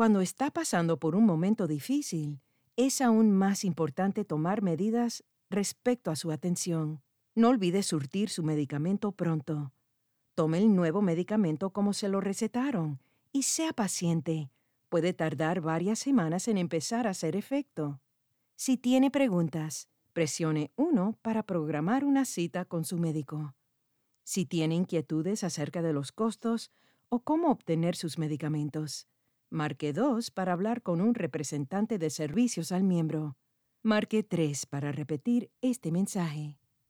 Cuando está pasando por un momento difícil, es aún más importante tomar medidas respecto a su atención. No olvide surtir su medicamento pronto. Tome el nuevo medicamento como se lo recetaron y sea paciente. Puede tardar varias semanas en empezar a hacer efecto. Si tiene preguntas, presione 1 para programar una cita con su médico. Si tiene inquietudes acerca de los costos o cómo obtener sus medicamentos, marque 2 para hablar con un representante de servicios al miembro. Marque 3 para repetir este mensaje.